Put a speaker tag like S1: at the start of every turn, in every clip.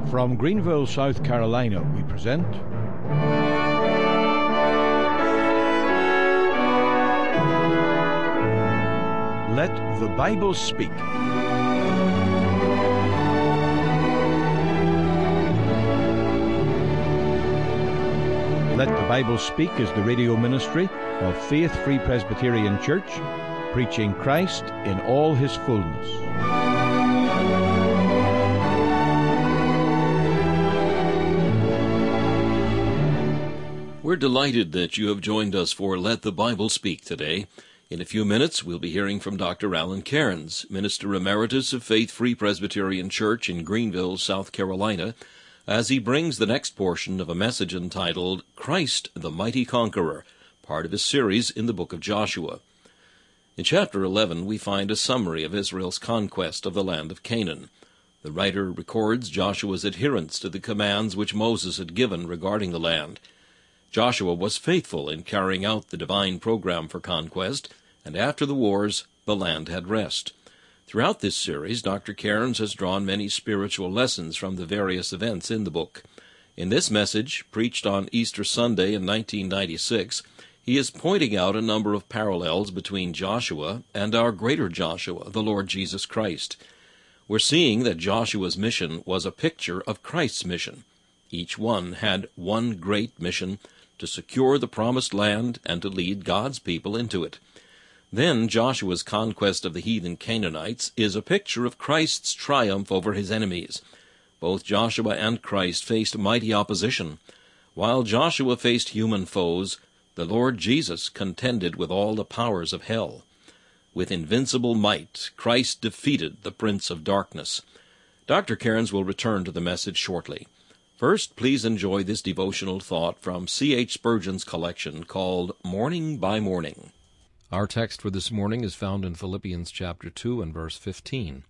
S1: From Greenville, South Carolina, we present Let the Bible Speak. Let the Bible Speak is the radio ministry of Faith Free Presbyterian Church, preaching Christ in all his fullness.
S2: We're delighted that you have joined us for Let the Bible Speak today. In a few minutes, we'll be hearing from Dr. Alan Cairns, Minister Emeritus of Faith Free Presbyterian Church in Greenville, South Carolina, as he brings the next portion of a message entitled Christ the Mighty Conqueror, part of his series in the book of Joshua. In chapter 11, we find a summary of Israel's conquest of the land of Canaan. The writer records Joshua's adherence to the commands which Moses had given regarding the land. Joshua was faithful in carrying out the divine program for conquest, and after the wars, the land had rest. Throughout this series, Dr. Cairns has drawn many spiritual lessons from the various events in the book. In this message, preached on Easter Sunday in 1996, he is pointing out a number of parallels between Joshua and our greater Joshua, the Lord Jesus Christ. We're seeing that Joshua's mission was a picture of Christ's mission. Each one had one great mission, to secure the promised land and to lead God's people into it. Then Joshua's conquest of the heathen Canaanites is a picture of Christ's triumph over his enemies. Both Joshua and Christ faced mighty opposition. While Joshua faced human foes, the Lord Jesus contended with all the powers of hell. With invincible might, Christ defeated the prince of darkness. Dr. Cairns will return to the message shortly. First, please enjoy this devotional thought from C.H. Spurgeon's collection called Morning by Morning. Our text for this morning is found in Philippians chapter 2 and verse 15.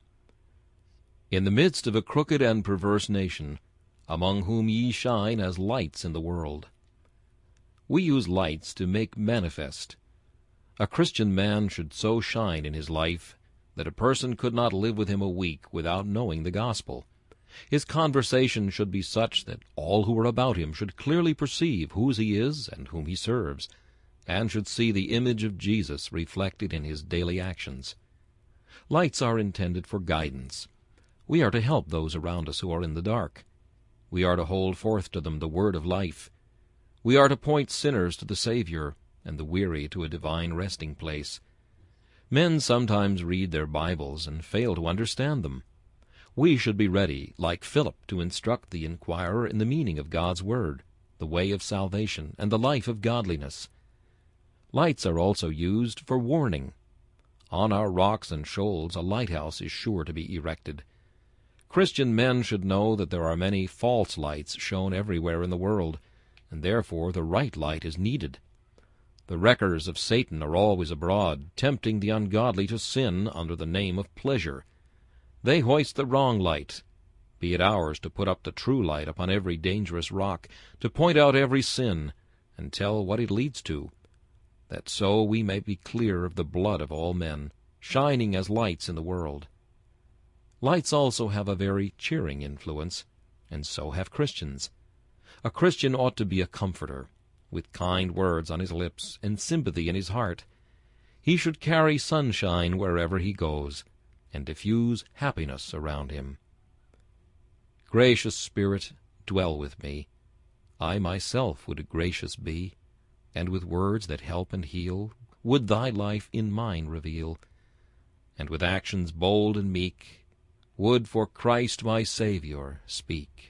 S2: In the midst of a crooked and perverse nation, among whom ye shine as lights in the world. We use lights to make manifest. A Christian man should so shine in his life that a person could not live with him a week without knowing the gospel. His conversation should be such that all who are about him should clearly perceive whose he is and whom he serves, and should see the image of Jesus reflected in his daily actions. Lights are intended for guidance. We are to help those around us who are in the dark. We are to hold forth to them the word of life. We are to point sinners to the Savior, and the weary to a divine resting place. Men sometimes read their Bibles and fail to understand them. We should be ready, like Philip, to instruct the inquirer in the meaning of God's Word, the way of salvation, and the life of godliness. Lights are also used for warning. On our rocks and shoals a lighthouse is sure to be erected. Christian men should know that there are many false lights shown everywhere in the world, and therefore the right light is needed. The wreckers of Satan are always abroad, tempting the ungodly to sin under the name of pleasure. They hoist the wrong light. Be it ours to put up the true light upon every dangerous rock, to point out every sin, and tell what it leads to, that so we may be clear of the blood of all men, shining as lights in the world. Lights also have a very cheering influence, and so have Christians. A Christian ought to be a comforter, with kind words on his lips and sympathy in his heart. He should carry sunshine wherever he goes, and diffuse happiness around him. Gracious Spirit, dwell with me. I myself would gracious be, and with words that help and heal would thy life in mine reveal, and with actions bold and meek would for Christ my Saviour speak.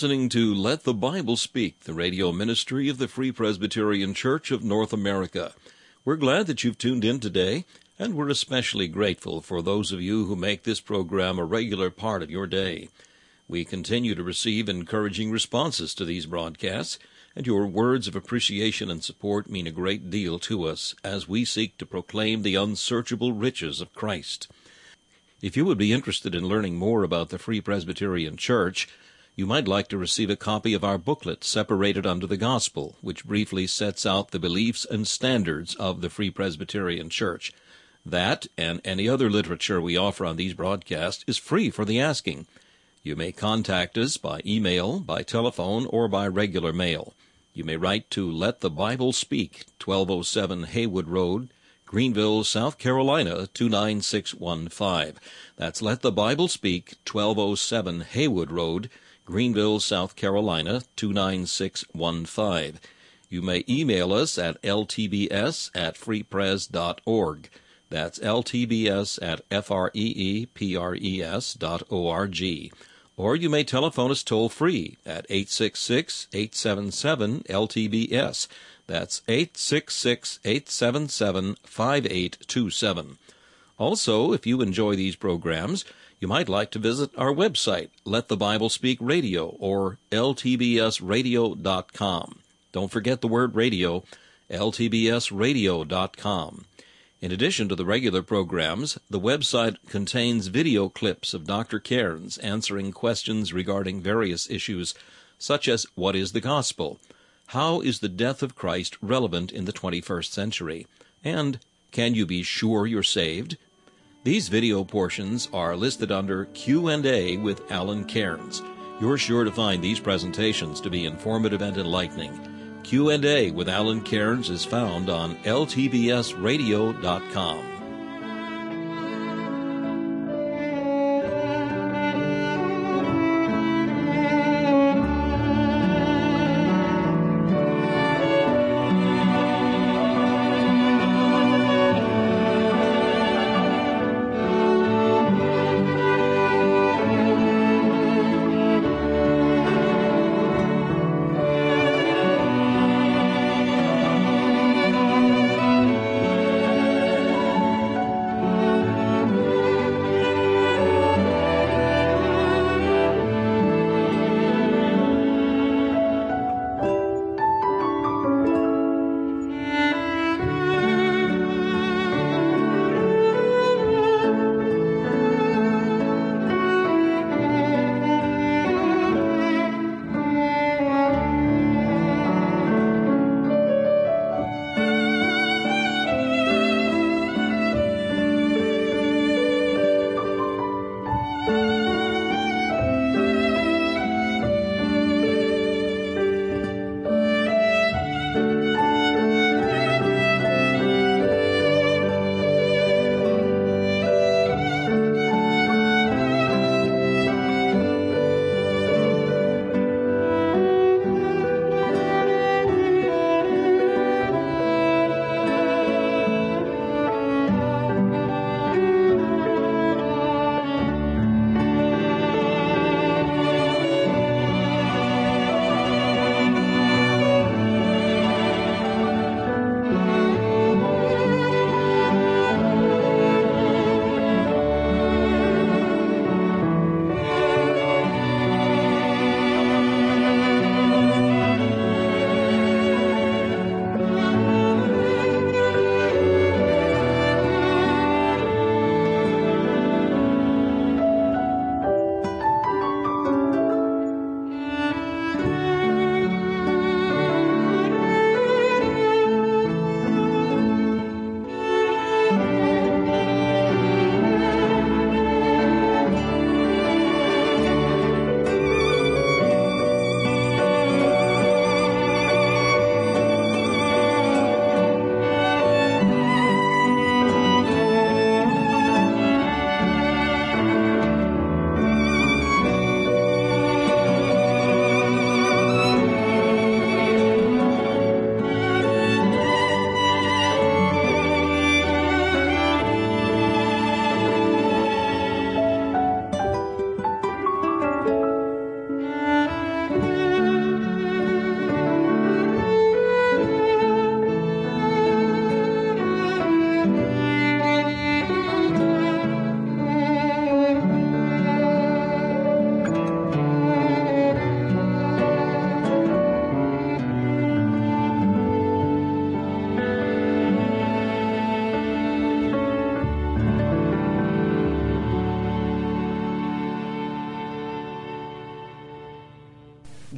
S2: listening to Let the Bible Speak, the radio ministry of the Free Presbyterian Church of North America. We're glad that you've tuned in today, and we're especially grateful for those of you who make this program a regular part of your day. We continue to receive encouraging responses to these broadcasts, and your words of appreciation and support mean a great deal to us as we seek to proclaim the unsearchable riches of Christ. If you would be interested in learning more about the Free Presbyterian Church, you might like to receive a copy of our booklet, Separated Unto the Gospel, which briefly sets out the beliefs and standards of the Free Presbyterian Church. That, and any other literature we offer on these broadcasts, is free for the asking. You may contact us by email, by telephone, or by regular mail. You may write to Let the Bible Speak, 1207 Haywood Road, Greenville, South Carolina, 29615. That's Let the Bible Speak, 1207 Haywood Road, Greenville, South Carolina, 29615. You may email us at ltbs@freepres.org. That's ltbs@freepres.org. Or you may telephone us toll-free at 866-877-LTBS. That's 866-877-5827. Also, if you enjoy these programs, you might like to visit our website, Let the Bible Speak Radio, or ltbsradio.com. Don't forget the word radio, ltbsradio.com. In addition to the regular programs, the website contains video clips of Dr. Cairns answering questions regarding various issues, such as what is the gospel, how is the death of Christ relevant in the 21st century, and can you be sure you're saved? These video portions are listed under Q&A with Alan Cairns. You're sure to find these presentations to be informative and enlightening. Q&A with Alan Cairns is found on ltbsradio.com.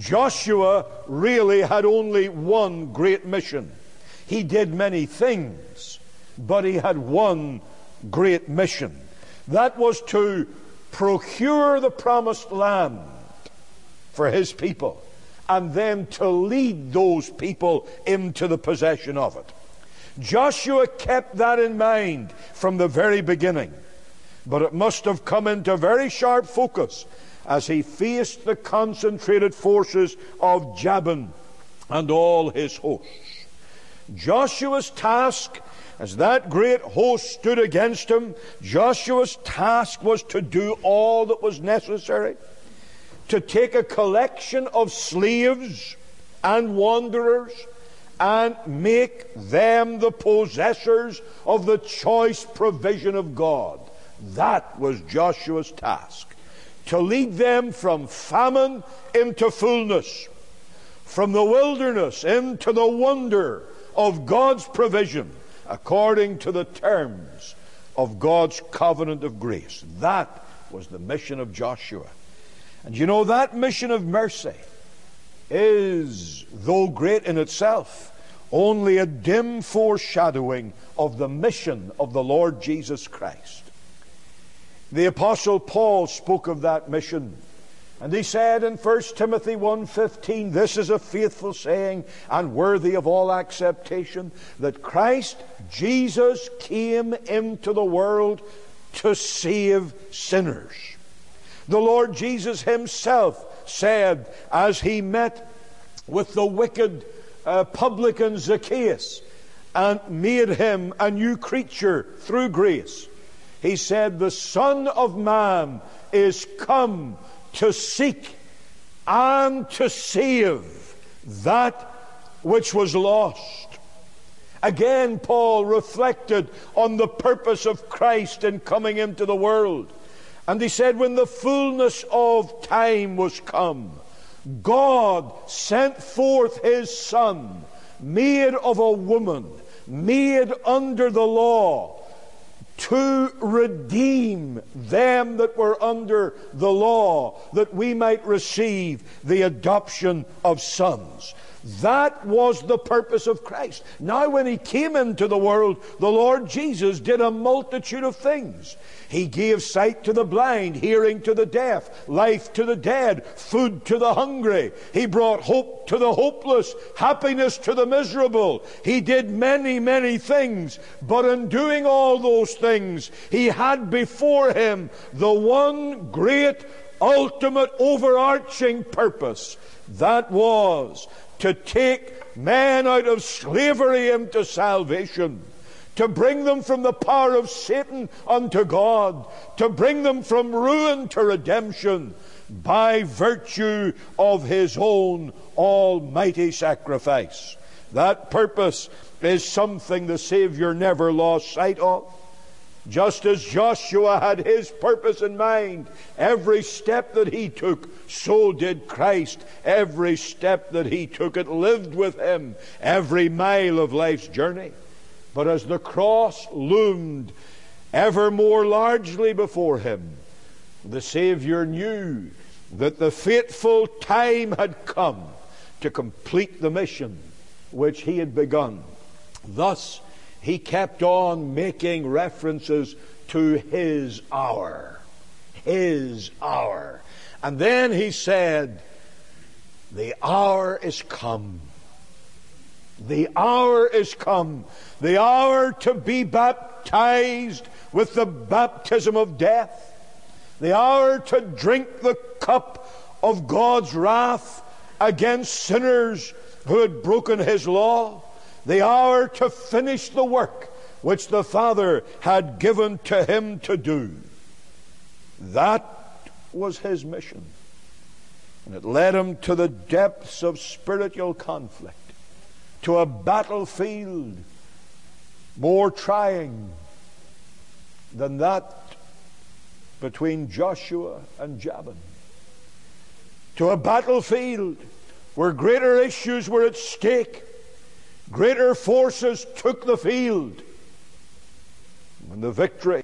S3: Joshua really had only one great mission. He did many things, but he had one great mission. That was to procure the promised land for his people, and then to lead those people into the possession of it. Joshua kept that in mind from the very beginning, but it must have come into very sharp focus as he faced the concentrated forces of Jabin and all his hosts. Joshua's task, as that great host stood against him, Joshua's task was to do all that was necessary, to take a collection of slaves and wanderers and make them the possessors of the choice provision of God. That was Joshua's task, to lead them from famine into fullness, from the wilderness into the wonder of God's provision, according to the terms of God's covenant of grace. That was the mission of Joshua. And you know, that mission of mercy is, though great in itself, only a dim foreshadowing of the mission of the Lord Jesus Christ. The Apostle Paul spoke of that mission, and he said in 1 Timothy 1:15, "This is a faithful saying and worthy of all acceptation, that Christ Jesus came into the world to save sinners." The Lord Jesus himself said, as he met with the wicked publican Zacchaeus and made him a new creature through grace, he said, "The Son of Man is come to seek and to save that which was lost." Again, Paul reflected on the purpose of Christ in coming into the world. And he said, when the fullness of time was come, God sent forth his Son, made of a woman, made under the law, to redeem them that were under the law, that we might receive the adoption of sons. That was the purpose of Christ. Now, when he came into the world, the Lord Jesus did a multitude of things. He gave sight to the blind, hearing to the deaf, life to the dead, food to the hungry. He brought hope to the hopeless, happiness to the miserable. He did many, many things. But in doing all those things, he had before him the one great, ultimate, overarching purpose. That was to take man out of slavery into salvation, to bring them from the power of Satan unto God, to bring them from ruin to redemption by virtue of his own almighty sacrifice. That purpose is something the Savior never lost sight of. Just as Joshua had his purpose in mind, every step that he took, so did Christ. Every step that he took, it lived with him every mile of life's journey. But as the cross loomed ever more largely before him, the Savior knew that the fateful time had come to complete the mission which he had begun. Thus, he kept on making references to his hour. His hour. And then he said, the hour is come. The hour is come. The hour to be baptized with the baptism of death. The hour to drink the cup of God's wrath against sinners who had broken his law. The hour to finish the work which the Father had given to him to do. That was his mission. And it led him to the depths of spiritual conflict, to a battlefield more trying than that between Joshua and Jabin, to a battlefield where greater issues were at stake. Greater forces took the field, and the victory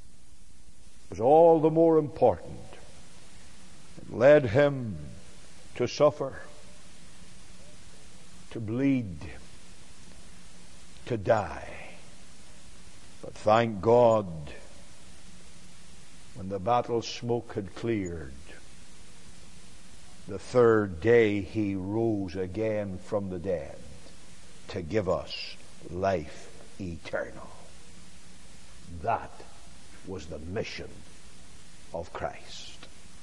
S3: was all the more important. It led him to suffer, to bleed, to die. But thank God, when the battle smoke had cleared, the third day he rose again from the dead to give us life eternal. That was the mission of Christ.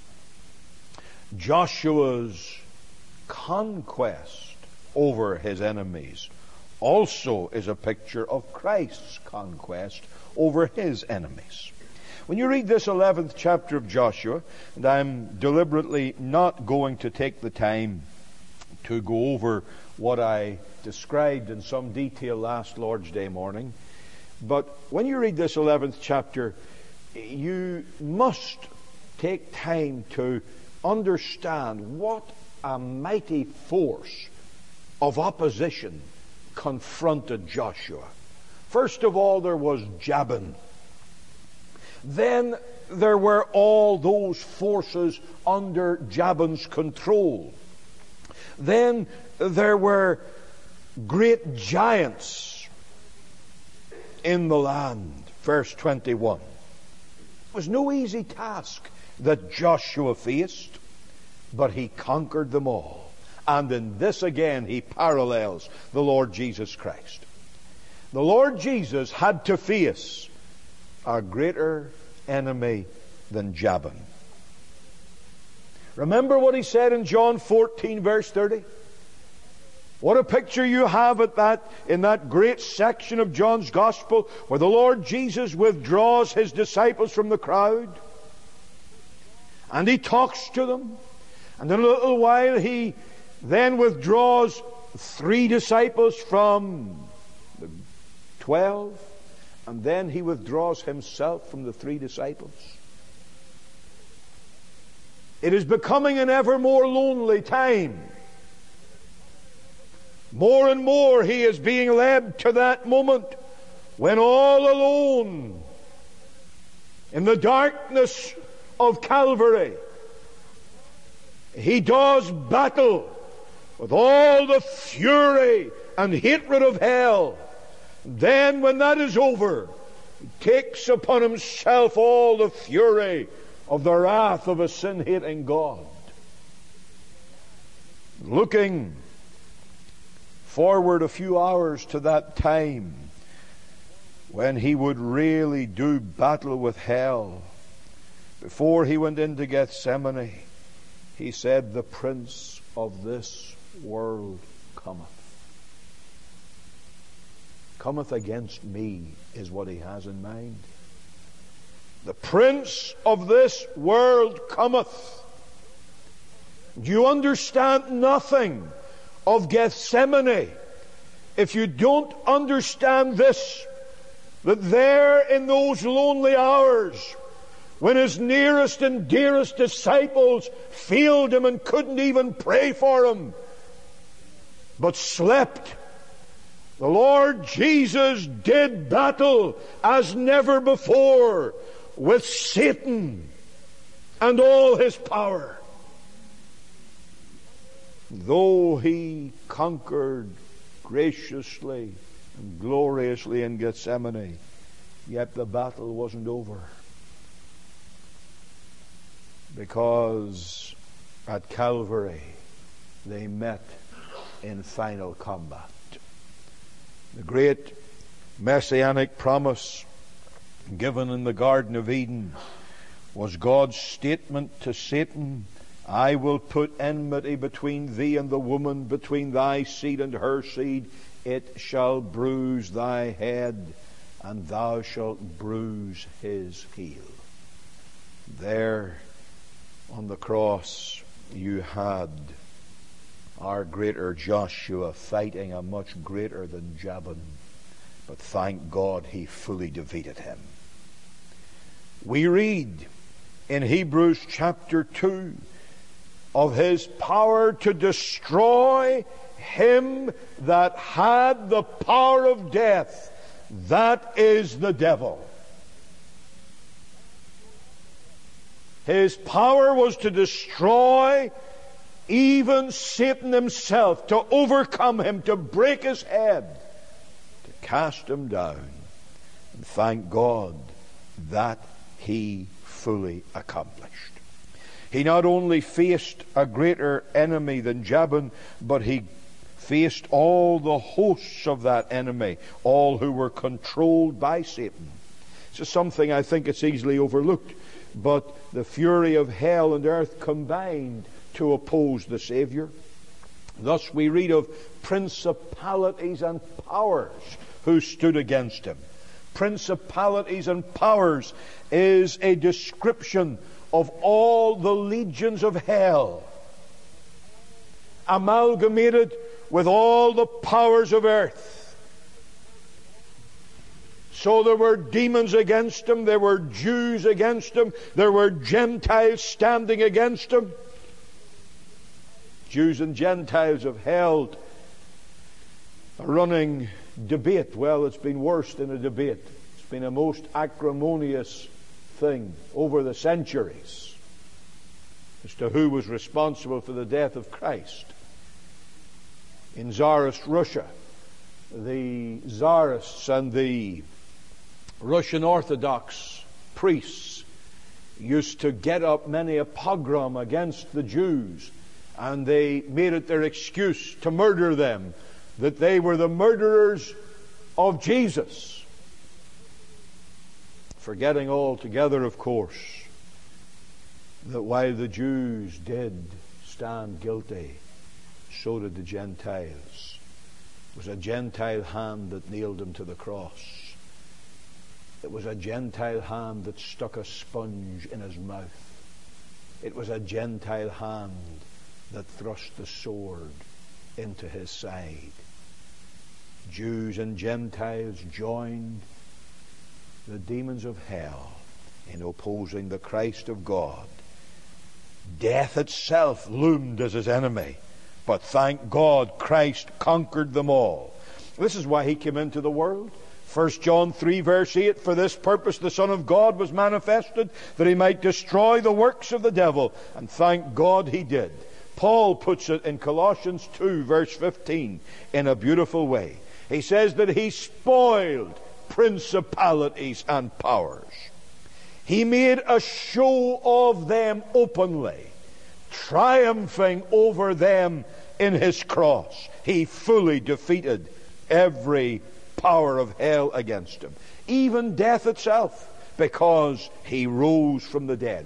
S3: Joshua's conquest over his enemies also is a picture of Christ's conquest over his enemies. When you read this 11th chapter of Joshua, and I'm deliberately not going to take the time to go over what I described in some detail last Lord's Day morning, but when you read this 11th chapter, you must take time to understand what a mighty force of opposition confronted Joshua. First of all, there was Jabin. Then there were all those forces under Jabin's control. Then there were great giants in the land. Verse 21. It was no easy task that Joshua faced, but he conquered them all. And in this again he parallels the Lord Jesus Christ. The Lord Jesus had to face a greater enemy than Jabin. Remember what he said in John 14 verse 30? What a picture you have in that great section of John's Gospel where the Lord Jesus withdraws his disciples from the crowd. And he talks to them. And in a little while he then withdraws 3 disciples from the 12. And then he withdraws himself from the 3 disciples. It is becoming an ever more lonely time. More and more he is being led to that moment when all alone in the darkness of Calvary he does battle with all the fury and hatred of hell. Then when that is over, he takes upon himself all the fury of the wrath of a sin-hating God. Looking forward a few hours to that time when he would really do battle with hell, before he went into Gethsemane, he said, "The prince of this world cometh." Cometh against me is what he has in mind. The prince of this world cometh. You understand nothing of Gethsemane if you don't understand this, that there in those lonely hours, when his nearest and dearest disciples failed him and couldn't even pray for him, but slept, the Lord Jesus did battle as never before with Satan and all his power. Though he conquered graciously and gloriously in Gethsemane, yet the battle wasn't over. Because at Calvary they met in final combat. The great messianic promise given in the Garden of Eden was God's statement to Satan, "I will put enmity between thee and the woman, between thy seed and her seed. It shall bruise thy head, and thou shalt bruise his heel." There on the cross you had our greater Joshua fighting a much greater than Jabin. But thank God he fully defeated him. We read in Hebrews chapter 2 of his power to destroy him that had the power of death. That is the devil. His power was to destroy even Satan himself, to overcome him, to break his head, to cast him down. And thank God that he fully accomplished. He not only faced a greater enemy than Jabin, but he faced all the hosts of that enemy, all who were controlled by Satan. This is something I think it's easily overlooked, but the fury of hell and earth combined to oppose the Savior. Thus we read of principalities and powers who stood against him. Principalities and powers is a description of all the legions of hell, amalgamated with all the powers of earth. So there were demons against him, there were Jews against him, there were Gentiles standing against him. Jews and Gentiles have held a running debate. Well, it's been worse than a debate. It's been a most acrimonious thing over the centuries as to who was responsible for the death of Christ. In Tsarist Russia, the Tsarists and the Russian Orthodox priests used to get up many a pogrom against the Jews, and they made it their excuse to murder them, that they were the murderers of Jesus. Forgetting altogether, of course, that while the Jews did stand guilty, so did the Gentiles. It was a Gentile hand that nailed him to the cross. It was a Gentile hand that stuck a sponge in his mouth. It was a Gentile hand that thrust the sword into his side. Jews and Gentiles joined the demons of hell in opposing the Christ of God. Death itself loomed as his enemy, but thank God Christ conquered them all. This is why he came into the world. 1 John 3 verse 8, for this purpose the Son of God was manifested, that he might destroy the works of the devil. And thank God he did. Paul puts it in Colossians 2 verse 15 in a beautiful way. He says that he spoiled principalities and powers. He made a show of them openly, triumphing over them in his cross. He fully defeated every power of hell against him, even death itself, because he rose from the dead.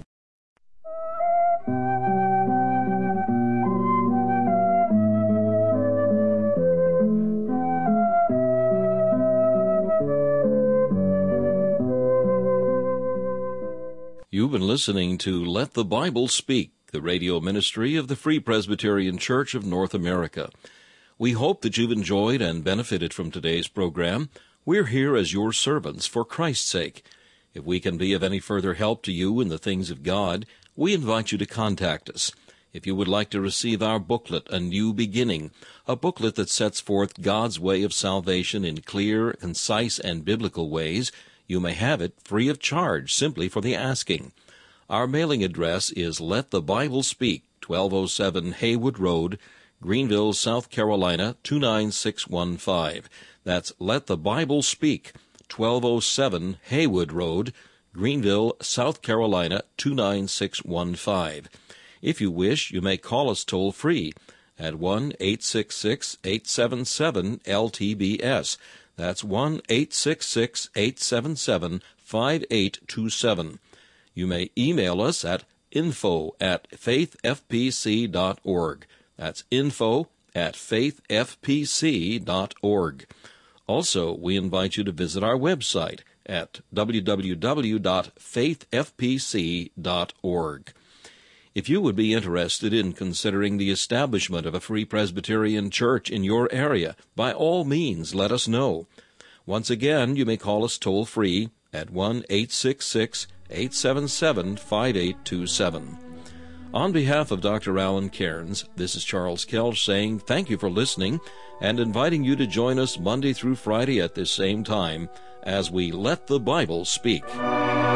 S2: You've been listening to Let the Bible Speak, the radio ministry of the Free Presbyterian Church of North America. We hope that you've enjoyed and benefited from today's program. We're here as your servants for Christ's sake. If we can be of any further help to you in the things of God, we invite you to contact us. If you would like to receive our booklet, A New Beginning, a booklet that sets forth God's way of salvation in clear, concise, and biblical ways, you may have it free of charge simply for the asking. Our mailing address is Let the Bible Speak, 1207 Haywood Road, Greenville, South Carolina, 29615. That's Let the Bible Speak, 1207 Haywood Road, Greenville, South Carolina, 29615. If you wish, you may call us toll-free at 1-866-877-LTBS. That's 1-866-877-5827. You may email us at info@faithfpc.org. That's info@faithfpc.org. Also, we invite you to visit our website at www.faithfpc.org. If you would be interested in considering the establishment of a Free Presbyterian Church in your area, by all means let us know. Once again, you may call us toll-free at 1-866-877-5827. On behalf of Dr. Alan Cairns, this is Charles Kelch saying thank you for listening and inviting you to join us Monday through Friday at this same time as we Let the Bible Speak.